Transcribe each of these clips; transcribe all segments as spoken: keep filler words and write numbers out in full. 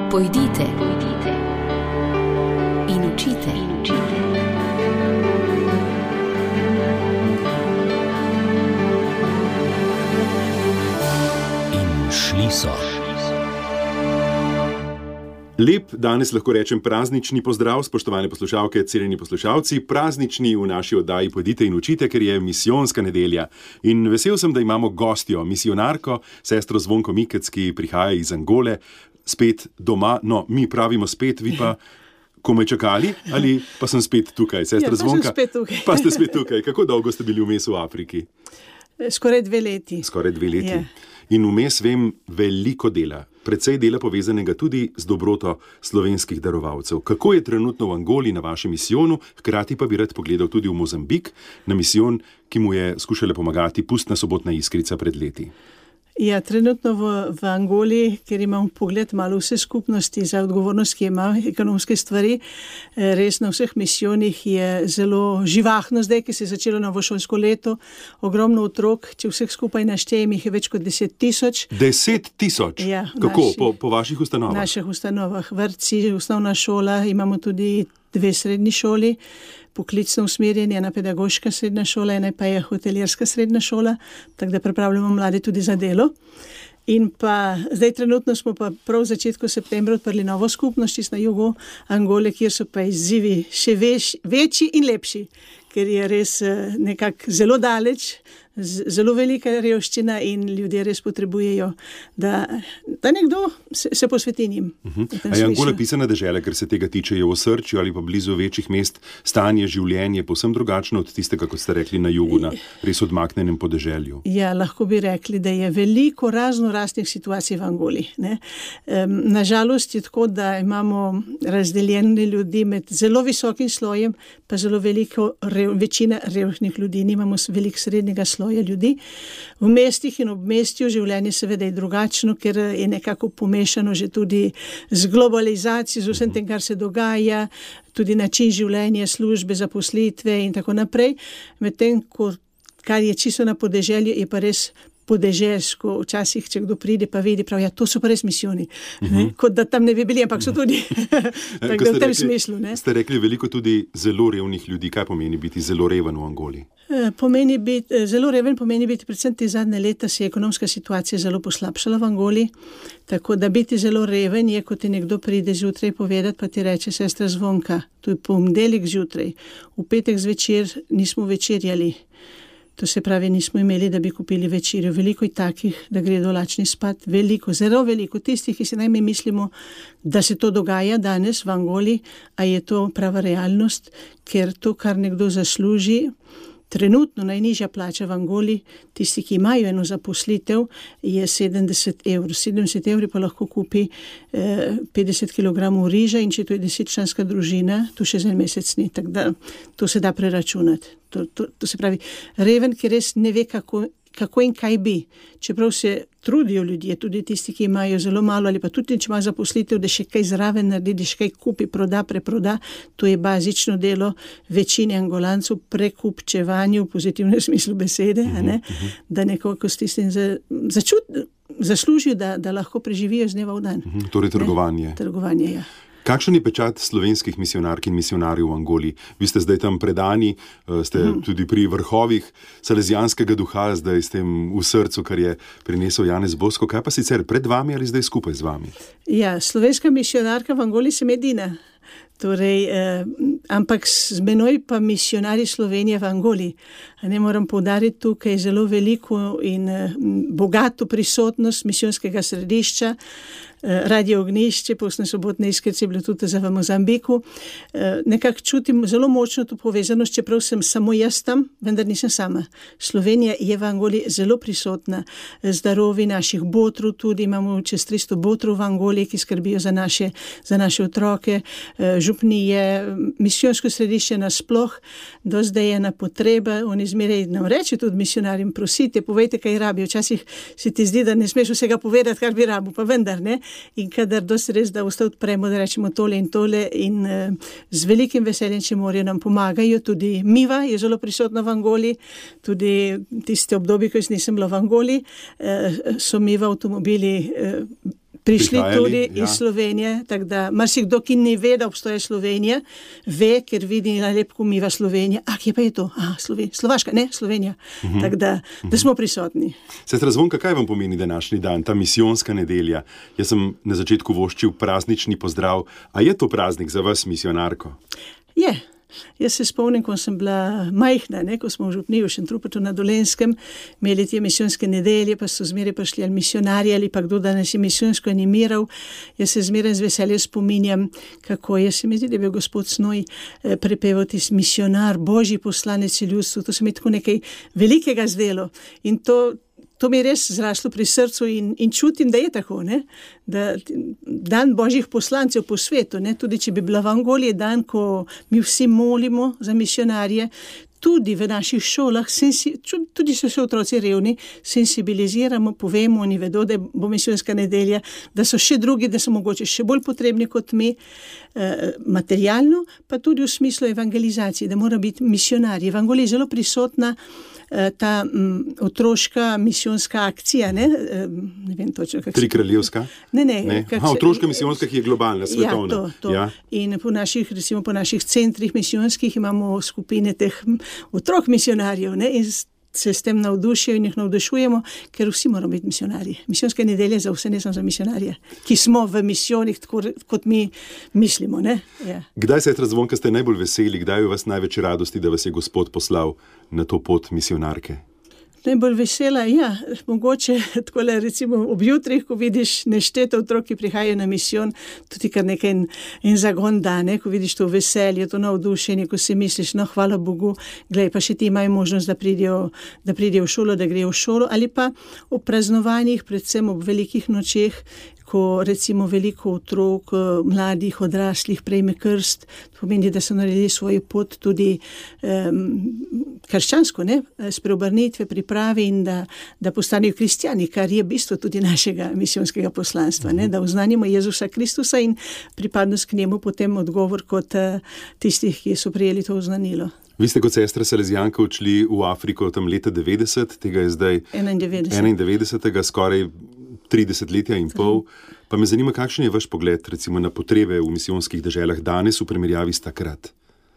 Pojdite, pojdite in učite, in učite. In šli so. Lep danes lahko rečem praznični pozdrav, spoštovane poslušalke, cenjeni poslušalci, praznični v naši oddaji Pojdite in učite, ker je misijonska nedelja. In vesel sem, da imamo gostjo, misionarko, sestro Zvonko Mikec, ki prihaja iz Angole, spet doma, no, mi pravimo spet, vi pa komaj čakali, ali pa sem spet tukaj, sestra ja, Zvonka? Spet tukaj. Pa ste spet tukaj. Kako dolgo ste bili vmes v Afriki? Skoraj dve leti. Skoraj dve leti. Ja. In vmes vem veliko dela, precej dela povezanega tudi z dobroto slovenskih darovalcev. Kako je trenutno v Angoli na vašem misijonu, hkrati pa bi rad pogledal tudi v Mozambik, na misijon, ki mu je skušala pomagati Pustna sobotna iskrica pred leti. Ja, trenutno v, v Angoli, ker imam pogled malo vse skupnosti za odgovornost, ki ima ekonomske stvari, res na vseh misijonih je zelo živahno zdaj, ki se je začelo novo šolsko leto, ogromno otrok, če vseh skupaj naštejem, jih je več kot deset tisoč. Deset tisoč? Ja, kako? Naši, po, po vaših ustanovah? V naših ustanovah, vrtci, osnovna šola, imamo tudi dve srednji šoli, poklicno usmerjeni, ena pedagoška srednja šola, ena pa je hotelirska srednja šola, tako da pripravljamo mlade tudi za delo. In pa zdaj trenutno smo pa prav v začetku septembra odprli novo skupnost na jugu Angole, kjer so pa izzivi še veš, večji in lepši, ker je res nekako zelo daleč, zelo velika revščina in ljudje res potrebujejo, da, da nekdo se, se posveti njim. Uh-huh. A je Angola pisana dežela, ker se tega tiče, je v osrčju ali pa blizu večjih mest stanje, življenje povsem drugačno od tistega, kot ste rekli, na jugu, na res odmaknenem podeželju? Ja, lahko bi rekli, da je veliko raznoraznih situacij v Angoli. Ne? Um, nažalost je tako, da imamo razdeljene ljudi med zelo visokim slojem, pa zelo veliko, rev, večina revnih ljudi, nimamo veliko srednjega sloja ljudi. V mestih in ob mestju življenje seveda je drugačno, ker je nekako pomešano že tudi z globalizacijo, z vsem tem, kar se dogaja, tudi način življenja, službe, zaposlitve in tako naprej. Medtem, ko kar je čisto na podeželju, je pa res podeželsko. Včasih, če kdo pride, pa vidi, prav, ja, to so pa res misijoni. Uh-huh. Kot da tam ne bi bili, ampak so tudi. Tako da v tem rekli, smislu. Ne? Ste rekli veliko tudi zelo revnih ljudi. Kaj pomeni biti zelo reven v Angoli? Pomeni biti, zelo reven pomeni biti, predvsem te zadnje leta se je ekonomska situacija zelo poslabšala v Angoli, tako da biti zelo reven je, kot ti nekdo pride zjutraj povedati, pa ti reče, sestra Zvonka, to je ponedeljek zjutraj, v petek zvečer nismo večerjali. To se pravi, nismo imeli, da bi kupili večerjo. Veliko je takih, da gredo lačni spat. Veliko, zelo veliko. Tistih, ki se najme mislimo, da se to dogaja danes v Angoli, a je to prava realnost, ker to, kar nekdo zasluži, trenutno najnižja plača v Angoli, tisti, ki imajo eno zaposlitev, je sedemdeset evrov. sedemdeset evrov pa lahko kupi eh, petdeset kilogramov riža in če to je desetčlanska družina, to še za en mesec ni. Tako da to se da preračunati. To, to, to se pravi, reven, ki res ne ve, kako, kako in kaj bi. Čeprav se trudijo ljudje, tudi tisti, ki imajo zelo malo ali pa tudi, če ima zaposlitev, da še kaj zraven naredi, da še kaj kupi, proda, preproda. To je bazično delo večine Angolancev, prekupčevanju v pozitivnem smislu besede, uh-huh, a ne? Uh-huh. Da nekako s tistim za, začut, zaslužijo, da, da lahko preživijo z dneva v dan. Uh-huh. Torej trgovanje. Ne? Trgovanje, ja. Kakšen je pečat slovenskih misionark in misionarjev v Angoli? Vi ste zdaj tam predani, ste hmm. tudi pri vrhovih salezijanskega duha, zdaj s tem v srcu, kar je prinesel Janez Bosko. Kaj pa sicer pred vami ali zdaj skupaj z vami? Ja, slovenska misionarka v Angoli sem edina. Torej, eh, ampak z menoj pa misionarji Slovenije v Angoli. Ne moram poudariti, tukaj je zelo veliko in eh, bogato prisotnost misijonskega središča, Radio Ognjišče, Pustne sobotne iskrice je bilo tudi za v Mozambiku. Nekako čutim zelo močno to povezanost, čeprav sem samo jaz tam, vendar nisem sama. Slovenija je v Angoli zelo prisotna. Zdarovi naših botrov tudi, imamo čez tristo botrov v Angoli, ki skrbijo za naše, za naše otroke. Župnije, misijonsko središče nasploh, do zdaj je ena potreba, oni zmeraj nam reče tudi misionarjem, prosite, povejte, kaj rabijo. Včasih se ti zdi, da ne smeš vsega povedati, kar bi rabil, pa vendar ne. In kadar dosti res, da usta odpremo, da rečemo tole in tole in uh, z velikim veseljem, če morajo nam pomagajo, tudi Miva je zelo prisotna v Angoli, tudi tiste obdobje, ko jaz nisem bila v Angoli, uh, so Miva avtomobili uh, prišli prihajali, tudi ja. iz Slovenije, tako da marsikdo, ki ne ve, da obstoje Slovenija, ve, ker vidi nalepko Miva Slovenija. A, kje pa je to? A, Sloven... Slovaška, ne, Slovenija. Uh-huh. Tako da, da smo prisotni. Sestra Zvonka, kaj vam pomeni današnji dan, ta misijonska nedelja? Jaz sem na začetku voščil praznični pozdrav. A je to praznik za vas, misionarko? Je. Jaz se spomnim, ko sem bila majhna, ne, ko smo v Župniji v Šentrupertu na Dolenjskem imeli te misijonske nedelje, pa so zmeraj prišli ali misionarji ali pa kdo, da nas je misijonsko animiral. Jaz se zmeraj z veseljem spominjam, kako je, se mi zdi, da je bil gospod Snoj eh, prepeval tisti misionar, Božji poslanec ljudstvu. To se mi tako nekaj velikega zdelo. In to To mi je res zraslo pri srcu in, in čutim, da je tako, ne? Da dan Božjih poslancev po svetu, ne? Tudi če bi bila v Angoliji dan, ko mi vsi molimo za misionarje, tudi v naših šolah, sensi, tudi so še otroci revni, sensibiliziramo, povemo, oni vedo, da bo misijonska nedelja, da so še drugi, da so mogoče še bolj potrebni kot mi, eh, materialno, pa tudi v smislu evangelizacije, da mora biti misionarji. V Angoliji je zelo prisotna ta um, otroška misijonska akcija, ne, ne vem točno, kako se... Trikraljevska? Ne, ne. ne? Aha, otroška misijonska, ki je globalna, svetovna. Ja, to, to. Ja. In po naših, recimo po naših centrih misijonskih imamo skupine teh otrok misionarjev, ne, in se s tem navdušijo in jih navdušujemo, ker vsi moramo biti misionarji. Misijonske nedelje za vse, ne samo za misionarje, ki smo v misijonih, tako kot mi mislimo. Ne? Ja. Kdaj, sestra Zvonka, ste najbolj veseli, kdaj je vas največ radosti, da vas je Gospod poslal na to pot misionarke? Najbolj vesela, ja, mogoče takole recimo ob jutrih, ko vidiš neštete otrok, ki prihajajo na misijon, tudi kar nekaj en, en zagon dane, ko vidiš to veselje, to navdušenje, ko si misliš, no, hvala Bogu, glej, pa še ti imajo možnost, da pridejo, da pridejo v šolo, da grejo v šolo, ali pa ob praznovanjih, predvsem ob velikih nočeh, ko recimo veliko otrok, mladih, odraslih prejme krst, to pomeni, da so naredili svojo pot tudi um, krščansko, ne, spreobrnitve, priprave in da, da postanejo kristjani, kar je bistvo tudi našega misijonskega poslanstva, ne, da oznanimo Jezusa Kristusa in pripadnost k njemu potem odgovor kot uh, tistih, ki so prijeli to oznanilo. Vi ste kot sestra Salezijanka odšli v Afriko tam leta devetdeset, tega je zdaj enaindevetdesetega, skoraj trideset letja in pol. Pa me zanima, kakšen je vaš pogled recimo na potrebe v misijonskih deželah danes v primerjavi s takrat?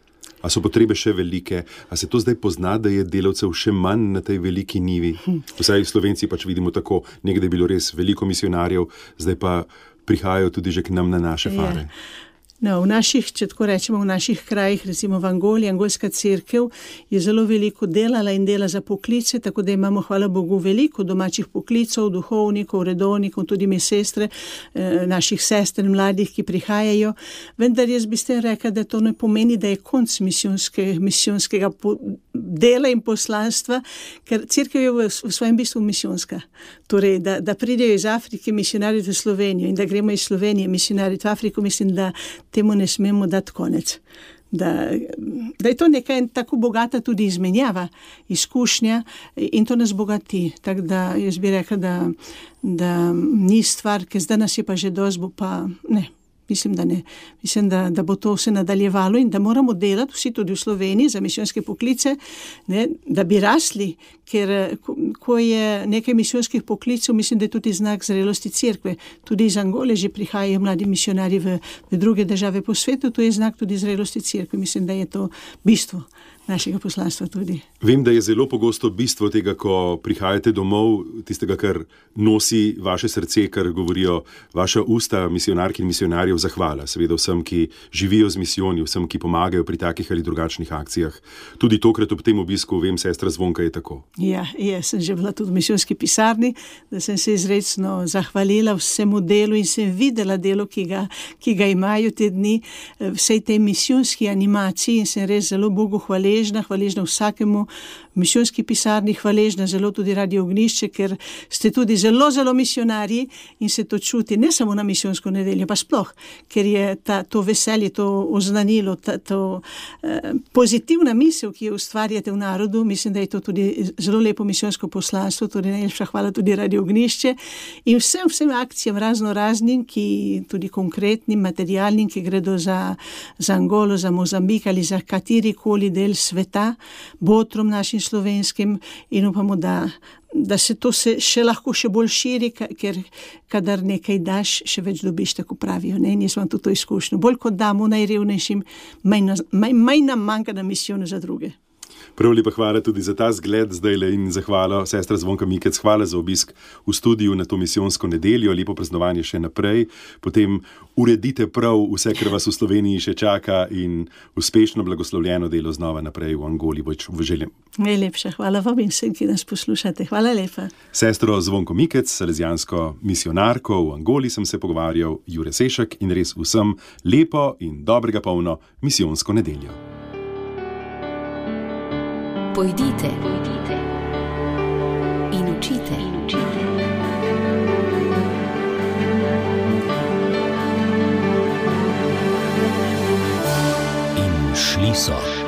A so potrebe še velike? A se to zdaj pozna, da je delavcev še manj na tej veliki nivi? Vsaj Slovenci pač vidimo tako, nekdaj je bilo res veliko misionarjev, zdaj pa prihajajo tudi že k nam na naše fare. Yeah. No, v naših, če tako rečemo, v naših krajih, recimo v Angoliji, angolska cerkev je zelo veliko delala in dela za poklice, tako da imamo, hvala Bogu, veliko domačih poklicov, duhovnikov, redovnikov, tudi mi sestre, eh, naših sester, mladih, ki prihajajo. Vendar jaz bi ste rekla, da to ne pomeni, da je konc misijonske, misijonskega po, dela in poslanstva, ker cerkev je v, v svojem bistvu misijonska. Torej, da, da pridejo iz Afrike misionarji v Slovenijo in da gremo iz Slovenije misionarji v Afriko, mislim, da temu ne smemo dati konec. Da, da je to nekaj tako bogata tudi izmenjava, izkušnja in to nas bogati. Tako da jaz bi rekla, da, da ni stvar, ker zdaj nas je pa že dosti, bo pa ne. Mislim, da ne. Mislim, da, da bo to vse nadaljevalo in da moramo delati vsi tudi v Sloveniji za misijonske poklice, ne, da bi rasli, ker ko, ko je nekaj misijonskih poklicev, mislim, da je tudi znak zrelosti cerkve. Tudi iz Angole že prihajajo mladi misionarji v, v druge države po svetu, to je znak tudi zrelosti cerkve. Mislim, da je to bistvo našega poslanstva tudi. Vem, da je zelo pogosto bistvo tega, ko prihajate domov, tistega, kar nosi vaše srce, kar govorijo vaša usta, misionark in misionarjev, zahvala. Seveda vsem, ki živijo z misijoni, vsem, ki pomagajo pri takih ali drugačnih akcijah. Tudi tokrat ob tem obisku, vem, sestra Zvonka je tako. Ja, jaz sem že bila tudi v misijonski pisarni, da sem se izrecno zahvalila vsemu delu in sem videla delo, ki ga, ki ga imajo te dni, vsej tej misijonski animaciji in sem res zelo Bogu hvaležna, hvaležna vsakemu misijonski pisarni, hvaležna zelo tudi Radio Ognjišče, ker ste tudi zelo, zelo misionarji in se to čuti ne samo na misijonsko nedeljo, pa sploh, ker je ta, to veselje, to oznanilo, ta, to eh, pozitivna misel, ki jo ustvarjate v narodu, mislim, da je to tudi zelo lepo misijonsko poslanstvo, torej najlepša hvala tudi Radio Ognjišče in vsem, vsem akcijam razno raznim, ki tudi konkretnim, materialnim, ki gredo za, za Angolo, za Mozambik ali za katerikoli del sveta, botrom našim slovenskim in upamo, da, da se to se še lahko še bolj širi, ker kadar nekaj daš, še več dobiš, tako pravijo. Ne? In jaz imam tudi to izkušnjo. Bolj kot damo najrevnejšim, manj, manj, manj nam manjka na misijone za druge. Prav lepa hvala tudi za ta zgled zdajle in zahvalo, sestra Zvonka Mikec, hvala za obisk v studiu na to misijonsko nedeljo, lepo praznovanje še naprej, potem uredite prav vse, kar vas v Sloveniji še čaka in uspešno blagoslovljeno delo znova naprej v Angoli, v željem. Najlepša hvala vam in vsem, ki nas poslušate. Hvala lepa. Sestro Zvonko Mikec, salezijansko misionarko v Angoli, sem se pogovarjal, Jure Sešek, in res vsem lepo in dobrega polno misijonsko nedeljo. Pojdite, pojdite in učite, in učite. In šli so.